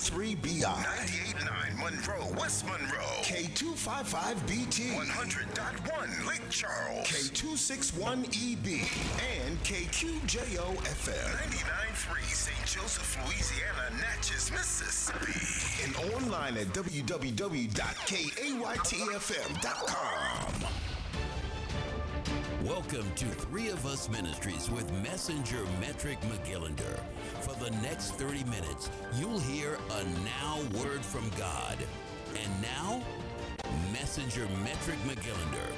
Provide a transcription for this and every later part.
K103BI, 98.9 Monroe, West Monroe, K255BT, 100.1 Lake Charles, K261EB, and KQJO-FM, 99.3 St. Joseph, Louisiana, Natchez, Mississippi, and online at www.kaytfm.com. Welcome to Three of Us Ministries with Messenger Metric McGillender. For the next 30 minutes, you'll hear a now word from God. And now, Messenger Metric McGillender.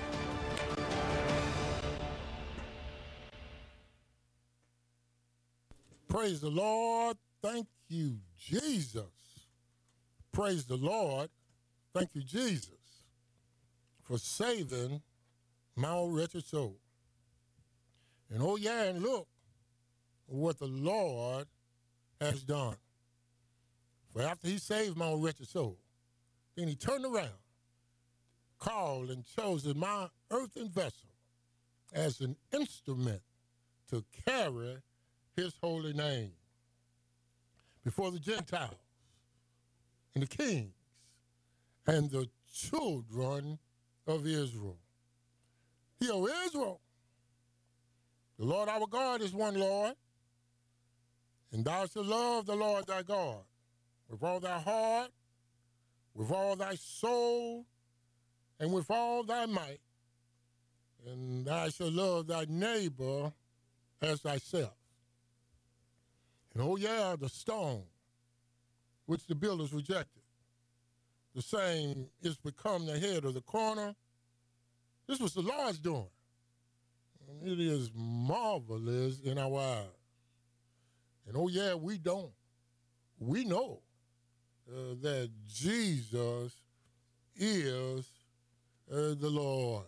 Praise the Lord. Thank you, Jesus. Praise the Lord. Thank you, Jesus, for saving my old wretched soul. And oh yeah, and look what the Lord has done. For after he saved my old wretched soul, then he turned around, called and chosen my earthen vessel as an instrument to carry his holy name before the Gentiles and the kings and the children of Israel. Hear, O Israel, the Lord our God is one Lord, and thou shalt love the Lord thy God with all thy heart, with all thy soul, and with all thy might, and thou shalt love thy neighbor as thyself. And oh yeah, the stone which the builders rejected, the same is become the head of the corner. This was the Lord's doing. And it is marvelous in our eyes. And oh yeah, we know that Jesus is the Lord.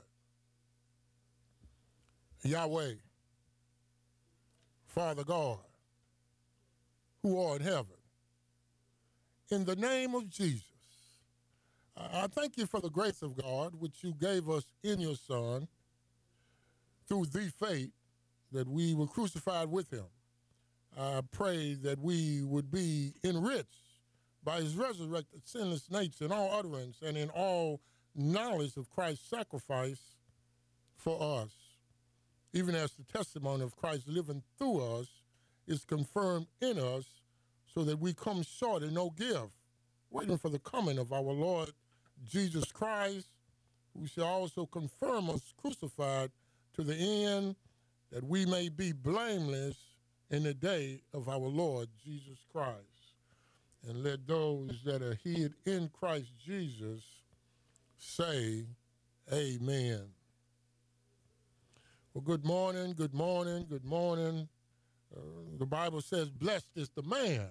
Yahweh, Father God, who art in heaven, in the name of Jesus, I thank you for the grace of God which you gave us in your Son through the faith that we were crucified with him. I pray that we would be enriched by his resurrected sinless nature in all utterance and in all knowledge of Christ's sacrifice for us, even as the testimony of Christ living through us is confirmed in us, so that we come short in no gift, waiting for the coming of our Lord Jesus Christ, who shall also confirm us crucified to the end, that we may be blameless in the day of our Lord Jesus Christ. And let those that are hid in Christ Jesus say, amen. Well, good morning, good morning, good morning. The Bible says, blessed is the man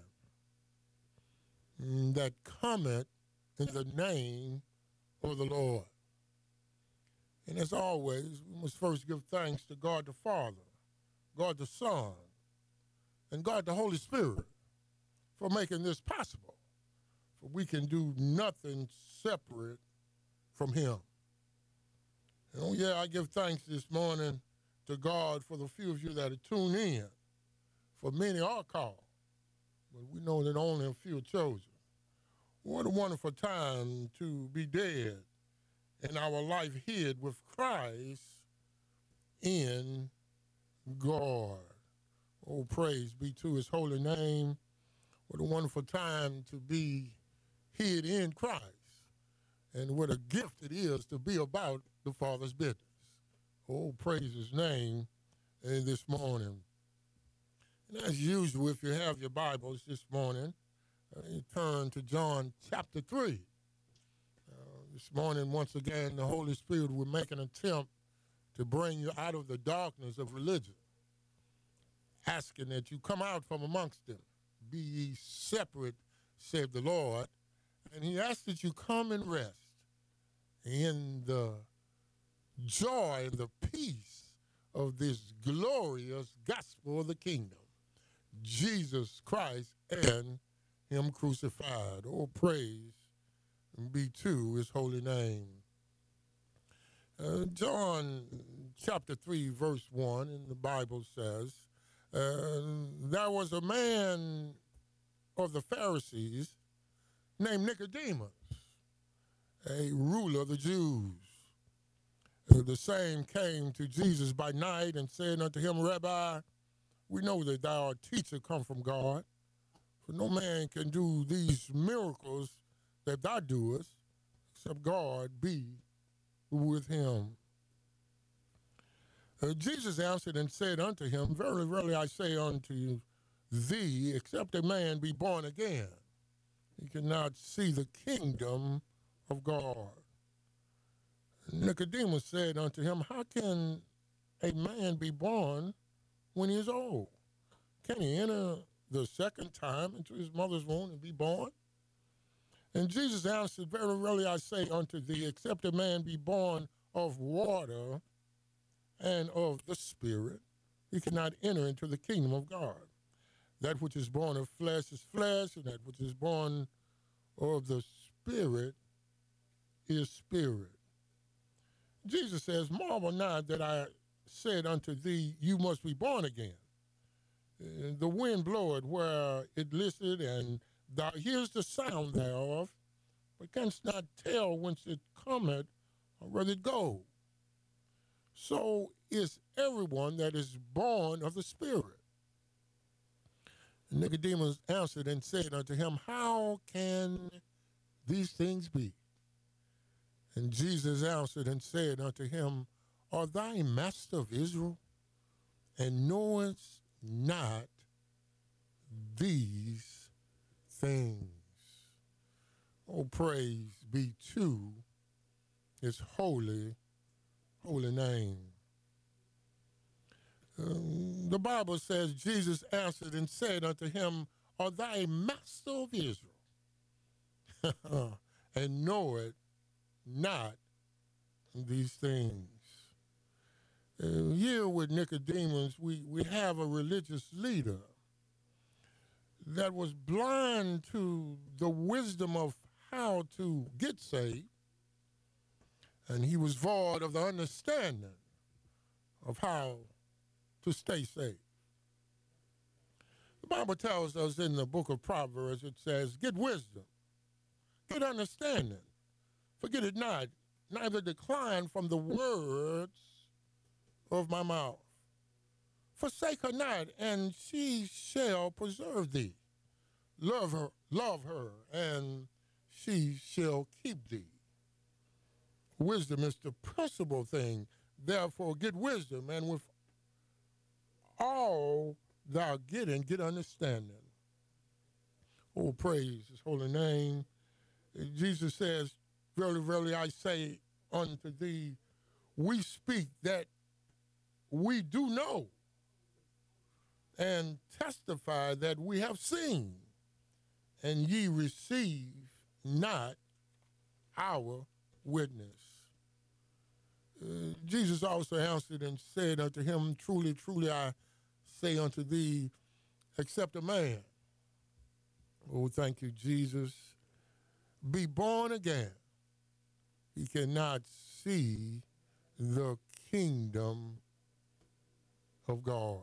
that cometh in the name of the Lord. And as always, we must first give thanks to God the Father, God the Son, and God the Holy Spirit for making this possible. For we can do nothing separate from him. And oh yeah, I give thanks this morning to God for the few of you that are tuned in. For many are called, but we know that only a few are chosen. What a wonderful time to be dead and our life hid with Christ in God. Oh, praise be to his holy name. What a wonderful time to be hid in Christ. And what a gift it is to be about the Father's business. Oh, praise his name this morning. And as usual, if you have your Bibles this morning, you turn to John chapter 3. This morning, once again, the Holy Spirit will make an attempt to bring you out of the darkness of religion, asking that you come out from amongst them. Be ye separate, said the Lord. And he asks that you come and rest in the joy and the peace of this glorious gospel of the kingdom, Jesus Christ and him crucified. Oh, praise be to his holy name. John chapter 3, verse 1 in the Bible says, there was a man of the Pharisees named Nicodemus, a ruler of the Jews. The same came to Jesus by night and said unto him, Rabbi, we know that thou art a teacher come from God, for no man can do these miracles that thou doest, except God be with him. Jesus answered and said unto him, Verily, verily, I say unto thee, except a man be born again, he cannot see the kingdom of God. Nicodemus said unto him, How can a man be born when he is old? Can he enter the second time into his mother's womb and be born? And Jesus answered, Verily, verily, I say unto thee, except a man be born of water and of the Spirit, he cannot enter into the kingdom of God. That which is born of flesh is flesh, and that which is born of the Spirit is spirit. Jesus says, Marvel not that I said unto thee, you must be born again. The wind bloweth where it listeth, and thou hearest the sound thereof, but canst not tell whence it cometh or where it goes. So is everyone that is born of the Spirit. And Nicodemus answered and said unto him, How can these things be? And Jesus answered and said unto him, Art thou a master of Israel, and knowest not these things? Oh, praise be to his holy, holy name. The Bible says, Jesus answered and said unto him, Art thou a master of Israel, and knowest not these things? Here with Nicodemus, we have a religious leader that was blind to the wisdom of how to get saved, and he was void of the understanding of how to stay saved. The Bible tells us in the book of Proverbs, it says, Get wisdom, get understanding, forget it not, neither decline from the words of my mouth. Forsake her not, and she shall preserve thee. Love her, and she shall keep thee. Wisdom is the principal thing. Therefore, get wisdom, and with all thou getting, get understanding. Oh, praise his holy name. Jesus says, Verily, verily, I say unto thee, we speak that we do know, and testify that we have seen, and ye receive not our witness. Jesus also answered and said unto him, Truly, truly, I say unto thee, except a man, oh, thank you, Jesus, be born again, he cannot see the kingdom of God.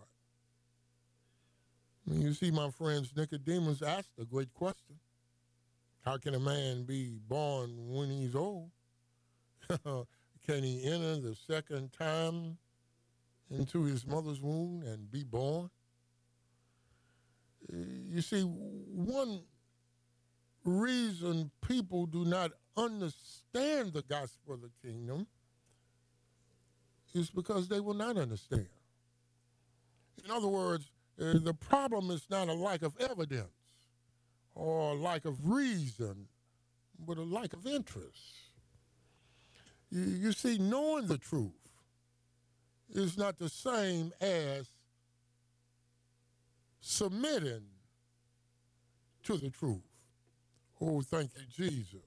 You see, my friends, Nicodemus asked a great question. How can a man be born when he's old? Can he enter the second time into his mother's womb and be born? You see, one reason people do not understand the gospel of the kingdom is because they will not understand. In other words, the problem is not a lack of evidence or a lack of reason, but a lack of interest. You see, knowing the truth is not the same as submitting to the truth. Oh, thank you, Jesus.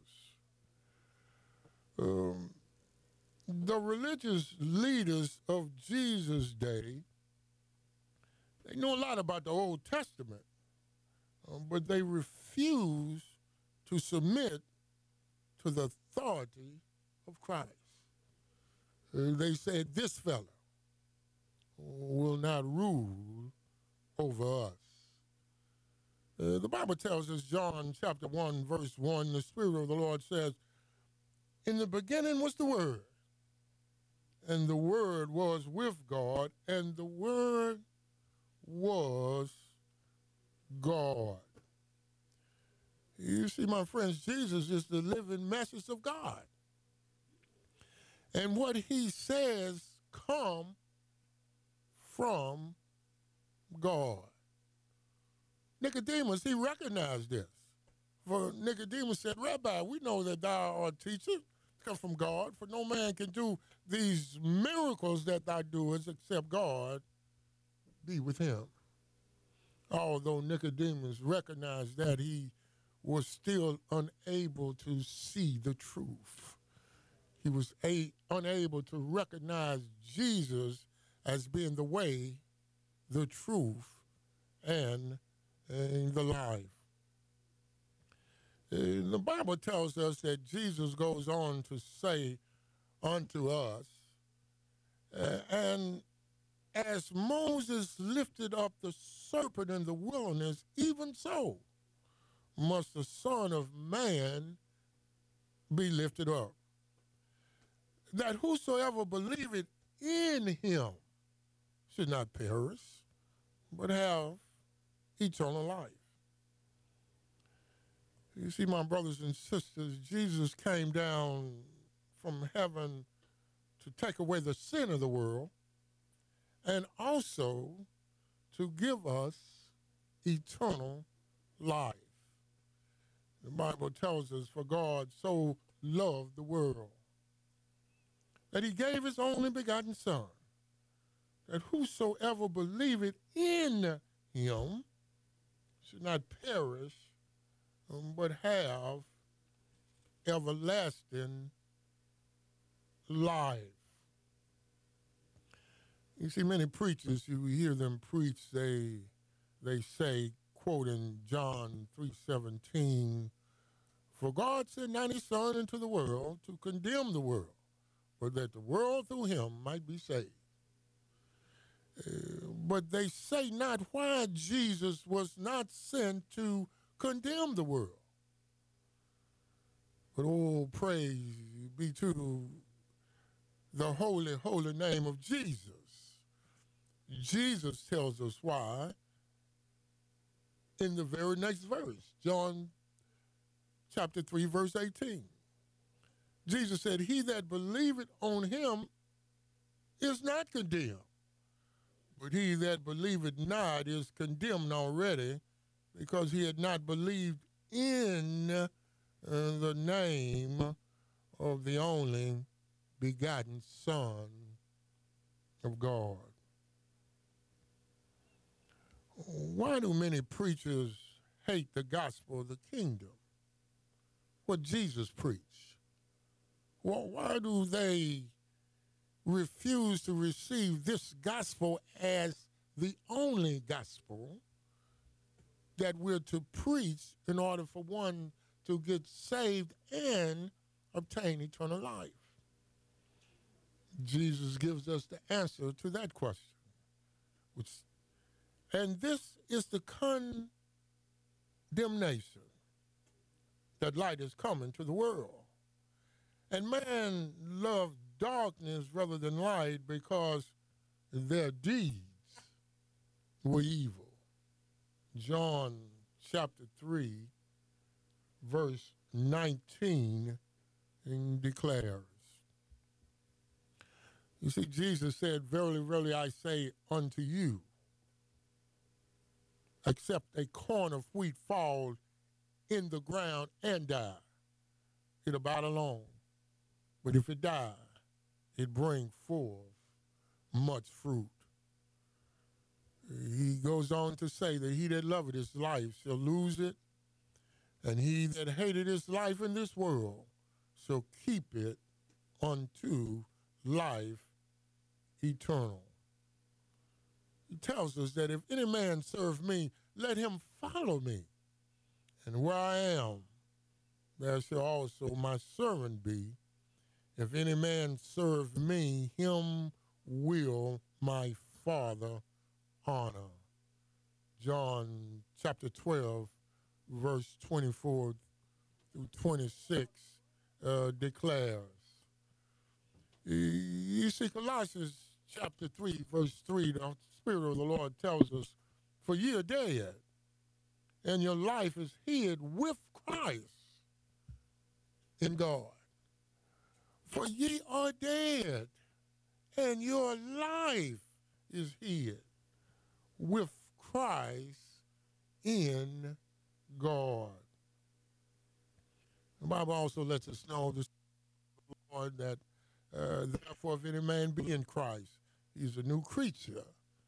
The religious leaders of Jesus' day, they know a lot about the Old Testament, but they refuse to submit to the authority of Christ. They said, this fella will not rule over us. The Bible tells us, John chapter 1, verse 1, the Spirit of the Lord says, in the beginning was the Word, and the Word was with God, and the Word was God. You see, my friends, Jesus is the living message of God. And what he says come from God. Nicodemus, he recognized this. For Nicodemus said, Rabbi, we know that thou art a teacher, come from God, for no man can do these miracles that thou doest except God be with him. Although Nicodemus recognized that, he was still unable to see the truth. He was unable to recognize Jesus as being the way, the truth, and the life. The Bible tells us that Jesus goes on to say unto us, and as Moses lifted up the serpent in the wilderness, even so must the Son of Man be lifted up, that whosoever believeth in him should not perish, but have eternal life. You see, my brothers and sisters, Jesus came down from heaven to take away the sin of the world and also to give us eternal life. The Bible tells us, for God so loved the world that he gave his only begotten Son, that whosoever believeth in him should not perish, but have everlasting life. You see, many preachers, you hear them preach, they say, quoting John 3:17, for God sent not his Son into the world to condemn the world, but that the world through him might be saved. But they say not why Jesus was not sent to condemn the world. But oh, praise be to the holy, holy name of Jesus. Jesus tells us why in the very next verse, John chapter 3, verse 18. Jesus said, he that believeth on him is not condemned, but he that believeth not is condemned already, because he had not believed in the name of the only begotten Son of God. Why do many preachers hate the gospel of the kingdom? What Jesus preached? Well, why do they refuse to receive this gospel as the only gospel that we're to preach in order for one to get saved and obtain eternal life? Jesus gives us the answer to that question. And this is the condemnation, that light is coming to the world. And man loved darkness rather than light because their deeds were evil. John chapter 3, verse 19 declares. You see, Jesus said, verily, verily, I say unto you, except a corn of wheat fall in the ground and die, it abide alone. But if it die, it bring forth much fruit. He goes on to say that he that loveth his life shall lose it, and he that hated his life in this world shall keep it unto life eternal. He tells us that if any man serve me, let him follow me. And where I am, there shall also my servant be. If any man serve me, him will my Father honor. John chapter 12, verse 24 through 26 declares. You see, Colossians chapter 3, verse 3, the Spirit of the Lord tells us, for ye are dead, and your life is hid with Christ in God. For ye are dead, and your life is hid with Christ in God. The Bible also lets us know this Lord that therefore if any man be in Christ, he's a new creature.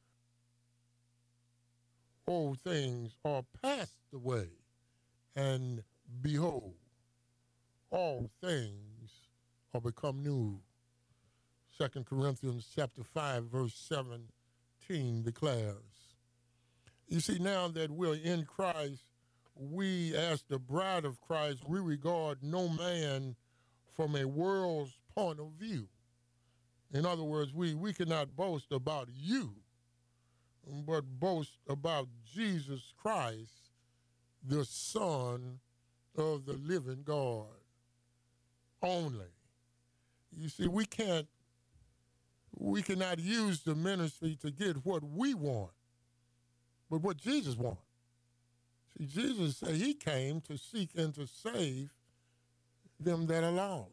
Old things are passed away, and behold, all things are become new. 2 Corinthians chapter 5, verse 17 declares. You see, now that we're in Christ, we, as the bride of Christ, we regard no man from a world's point of view. In other words, we cannot boast about you, but boast about Jesus Christ, the Son of the living God only. You see, we cannot use the ministry to get what we want, but what Jesus wants. See, Jesus said he came to seek and to save them that are lost.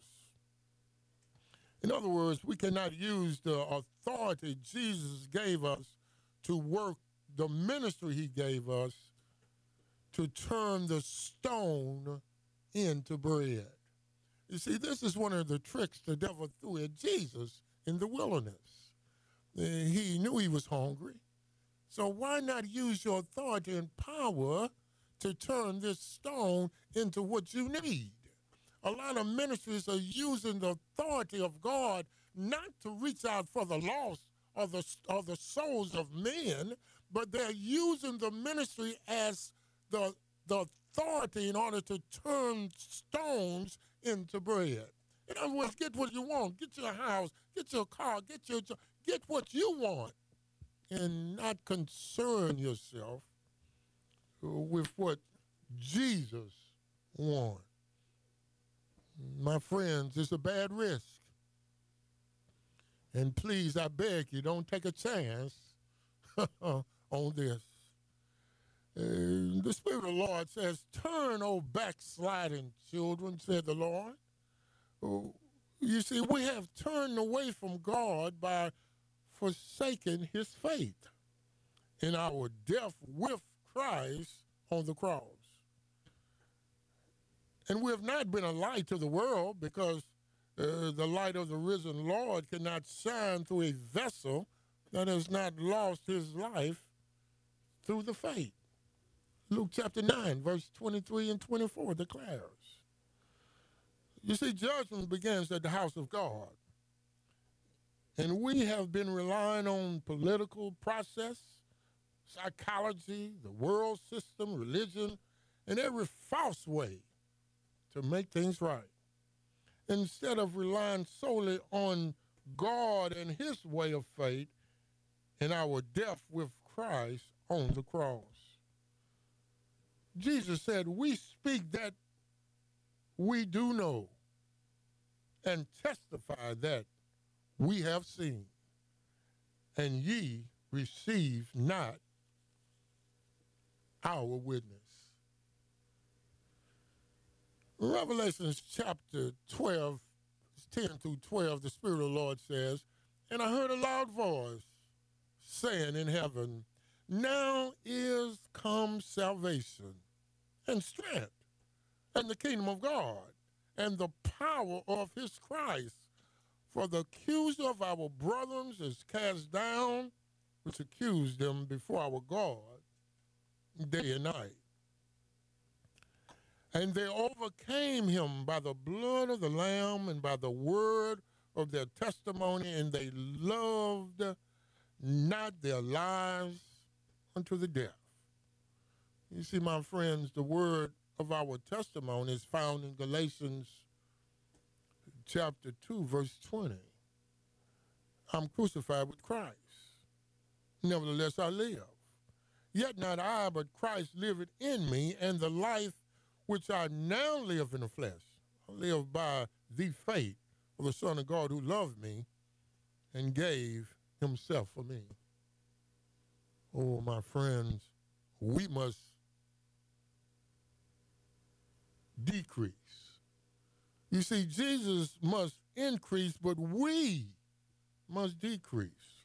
In other words, we cannot use the authority Jesus gave us to work the ministry he gave us to turn the stone into bread. You see, this is one of the tricks the devil threw at Jesus in the wilderness. He knew he was hungry. So why not use your authority and power to turn this stone into what you need? A lot of ministries are using the authority of God not to reach out for the lost or the souls of men, but they're using the ministry as the authority in order to turn stones into bread. In other words, get what you want. Get your house, get your car, get what you want, and not concern yourself with what Jesus wants. My friends, it's a bad risk. And please, I beg you, don't take a chance on this. The Spirit of the Lord says, turn, O backsliding children, said the Lord. You see, we have turned away from God by forsaking his faith in our death with Christ on the cross. And we have not been a light to the world because the light of the risen Lord cannot shine through a vessel that has not lost his life through the faith. Luke chapter 9, verse 23 and 24 declares. You see, judgment begins at the house of God. And we have been relying on political process, psychology, the world system, religion, and every false way to make things right, instead of relying solely on God and his way of faith and our death with Christ on the cross. Jesus said, we speak that we do know and testify that we have seen, and ye receive not our witness. Revelation chapter 12, 10 through 12, the Spirit of the Lord says, and I heard a loud voice saying in heaven, now is come salvation and strength and the kingdom of God and the power of his Christ. For the accuser of our brethren is cast down, which accused them before our God day and night. And they overcame him by the blood of the Lamb and by the word of their testimony, and they loved not their lives unto the death. You see, my friends, the word of our testimony is found in Galatians chapter 2, verse 20. I'm crucified with Christ. Nevertheless, I live. Yet not I, but Christ liveth in me, and the life which I now live in the flesh, I live by the faith of the Son of God who loved me and gave himself for me. Oh, my friends, we must decrease. You see, Jesus must increase, but we must decrease.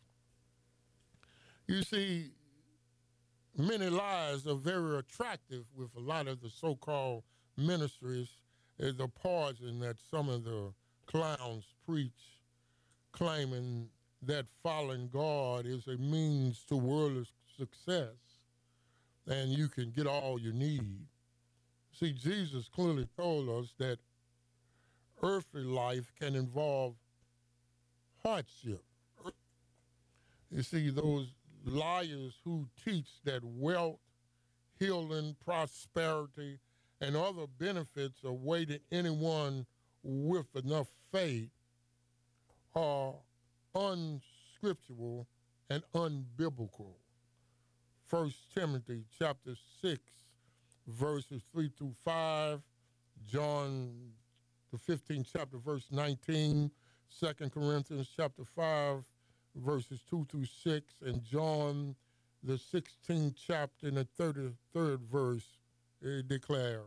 You see, many lies are very attractive with a lot of the so-called ministries. The poison that some of the clowns preach, claiming that following God is a means to worldly success and you can get all you need. See, Jesus clearly told us that earthly life can involve hardship. You see, those liars who teach that wealth, healing, prosperity, and other benefits awaiting anyone with enough faith are unscriptural and unbiblical. 1 Timothy chapter 6, verses 3 through 5, John the 15th chapter, verse 19, 2 Corinthians chapter 5, verses 2 through 6, and John the 16th chapter and the 33rd verse, it declares.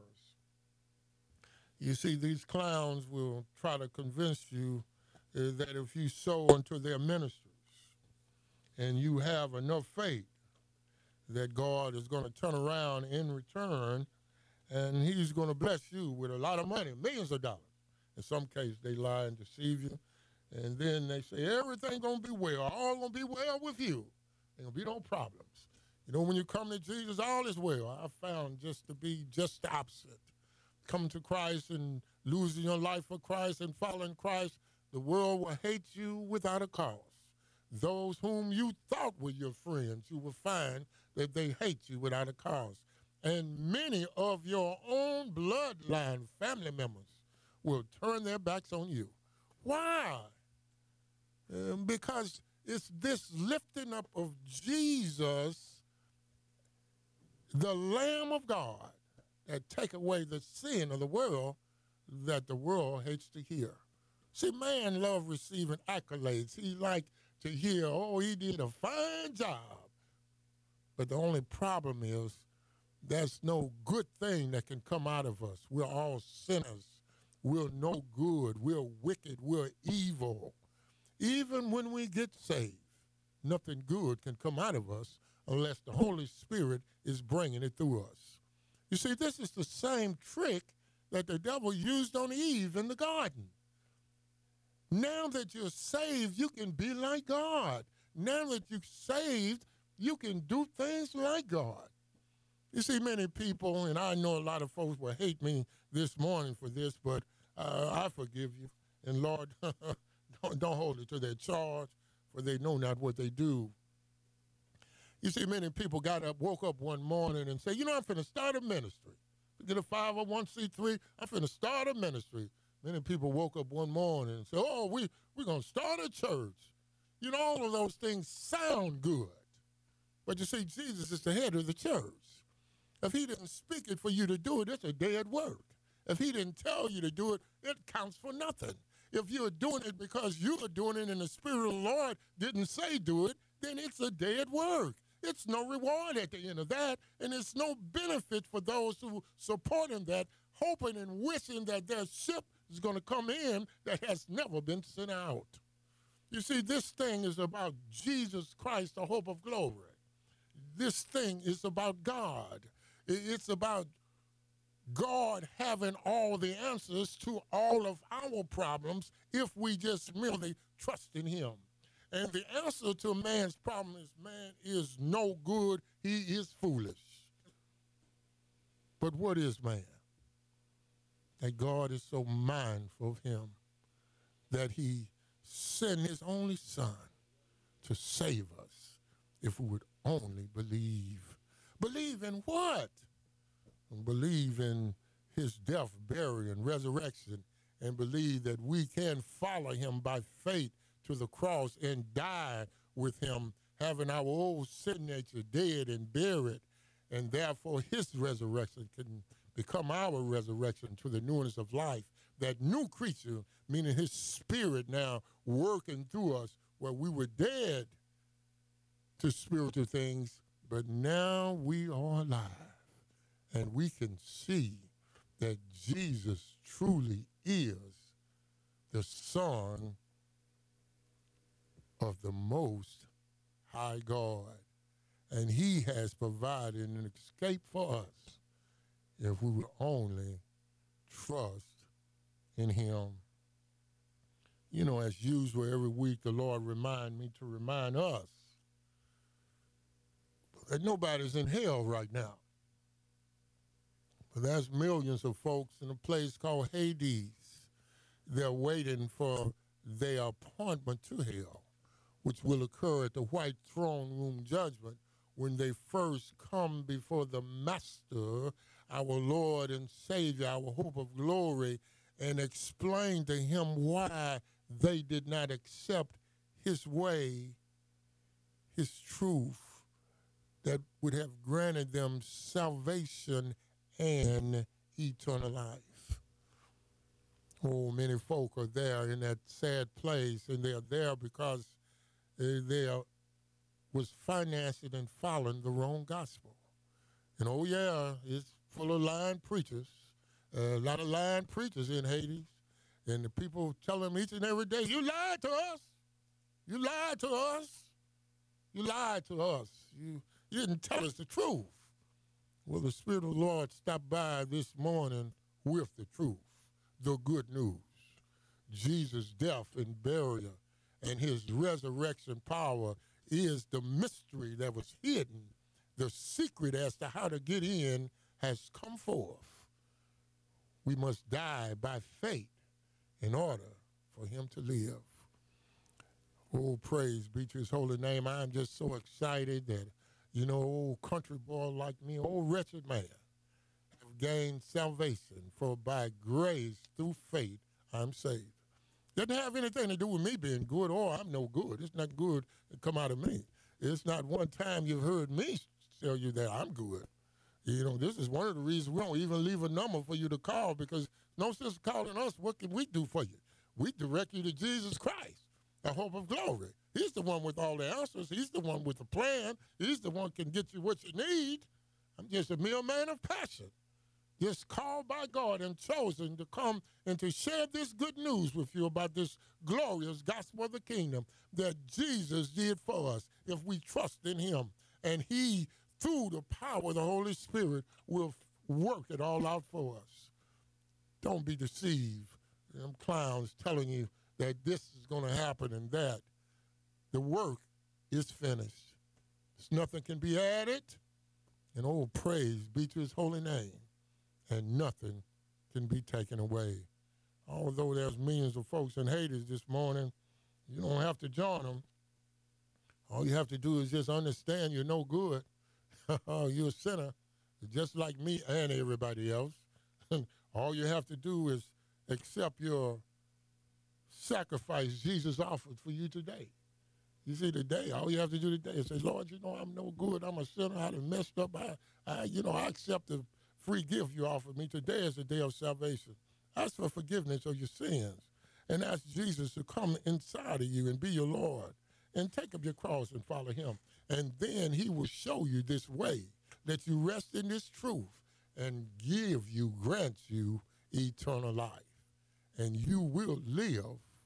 You see, these clowns will try to convince you that if you sow unto their ministries and you have enough faith that God is going to turn around in return and he's going to bless you with a lot of money, millions of dollars. In some cases, they lie and deceive you. And then they say, everything going to be well. All going to be well with you. There going to be no problems. You know, when you come to Jesus, all is well. I found just to be just the opposite. Coming to Christ and losing your life for Christ and following Christ, the world will hate you without a cause. Those whom you thought were your friends, you will find that they hate you without a cause. And many of your own bloodline family members will turn their backs on you. Why? Because it's this lifting up of Jesus, the Lamb of God, that take away the sin of the world that the world hates to hear. See, man love receiving accolades. He like to hear, oh, he did a fine job. But the only problem is there's no good thing that can come out of us. We're all sinners. We're no good. We're wicked. We're evil. Even when we get saved, nothing good can come out of us unless the Holy Spirit is bringing it through us. You see, this is the same trick that the devil used on Eve in the garden. Now that you're saved, you can be like God. Now that you're saved, you can do things like God. You see, many people, and I know a lot of folks will hate me this morning for this, but I forgive you. And Lord, don't hold it to their charge, for they know not what they do. You see, many people woke up one morning and say, you know, I'm finna start a ministry. Get a 501c3, I'm finna start a ministry. Many people woke up one morning and said, oh, we're going to start a church. You know, all of those things sound good. But you see, Jesus is the head of the church. If he didn't speak it for you to do it, it's a dead work. If he didn't tell you to do it, it counts for nothing. If you're doing it because you are doing it and the Spirit of the Lord didn't say do it, then it's a dead work. It's no reward at the end of that, and it's no benefit for those who support in that, hoping and wishing that their ship is going to come in that has never been sent out. You see, this thing is about Jesus Christ, the hope of glory. This thing is about God. It's about God having all the answers to all of our problems if we just merely trust in him. And the answer to man's problem is man is no good, he is foolish. But what is man? That God is so mindful of him that he sent his only son to save us if we would only believe. Believe in what? Believe in his death, burial, and resurrection, and believe that we can follow him by faith to the cross and die with him, having our old sin nature dead and buried, and therefore his resurrection can become our resurrection to the newness of life. That new creature, meaning his spirit now working through us, where we were dead to spiritual things, but now we are alive. And we can see that Jesus truly is the Son of the Most High God. And he has provided an escape for us if we will only trust in him. You know, as usual, every week the Lord remind me to remind us that nobody's in hell right now. But there's millions of folks in a place called Hades. They're waiting for their appointment to hell, which will occur at the white throne room judgment when they first come before the Master, our Lord and Savior, our hope of glory, and explain to him why they did not accept his way, his truth, that would have granted them salvation and eternal life. Oh, many folk are there in that sad place, and they are there because they was financing and following the wrong gospel. And oh yeah, it's full of lying preachers, a lot of lying preachers in Hades, and the people tell them each and every day, you lied to us, you lied to us, you lied to us, you didn't tell us the truth. Well, the Spirit of the Lord stopped by this morning with the truth, the good news. Jesus' death and burial and his resurrection power is the mystery that was hidden. The secret as to how to get in has come forth. We must die by faith in order for him to live. Oh, praise be to his holy name. I'm just so excited that, you know, old country boy like me, old wretched man, have gained salvation, for by grace through faith I'm saved. Doesn't have anything to do with me being good or I'm no good. It's not good to come out of me. It's not one time you've heard me tell you that I'm good. You know, this is one of the reasons we don't even leave a number for you to call, because no sense calling us. What can we do for you? We direct you to Jesus Christ, the hope of glory. He's the one with all the answers. He's the one with the plan. He's the one can get you what you need. I'm just a mere man of passion, just called by God and chosen to come and to share this good news with you about this glorious gospel of the kingdom that Jesus did for us if we trust in him. And he, through the power of the Holy Spirit, will work it all out for us. Don't be deceived. Them clowns telling you that this is going to happen and that. The work is finished. There's nothing can be added. And oh, praise be to his holy name. And nothing can be taken away. Although there's millions of folks in Hades this morning, you don't have to join them. All you have to do is just understand you're no good. You're a sinner, just like me and everybody else. All you have to do is accept your sacrifice Jesus offered for you today. You see, today, all you have to do today is say, Lord, you know I'm no good. I'm a sinner. I done messed up. I accept the free gift you offered me. Today is the day of salvation. Ask for forgiveness of your sins and ask Jesus to come inside of you and be your Lord and take up your cross and follow him. And then he will show you this way that you rest in this truth and grant you eternal life. And you will live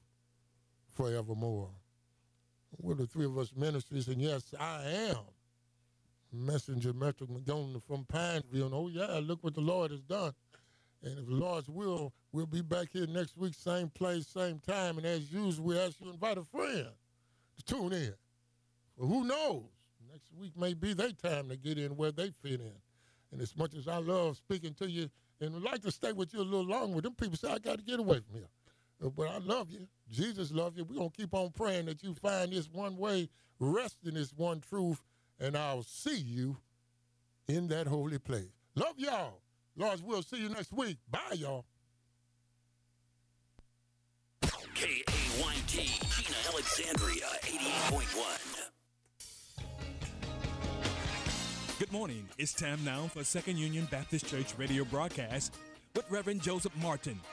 forevermore. We're the Three of Us Ministries, and yes, I am Messenger Metric McGowan from Pineville. And oh yeah, look what the Lord has done. And if the Lord's will, we'll be back here next week, same place, same time. And as usual, we ask you to invite a friend to tune in. Well, who knows? Next week may be their time to get in where they fit in. And as much as I love speaking to you and would like to stay with you a little longer, them people say, I got to get away from here. But I love you. Jesus loves you. We're going to keep on praying that you find this one way, rest in this one truth, and I'll see you in that holy place. Love y'all. Lord's will, see you next week. Bye, y'all. KAYT, Gina Alexandria, 88.1. Good morning. It's time now for Second Union Baptist Church radio broadcast with Reverend Joseph Martin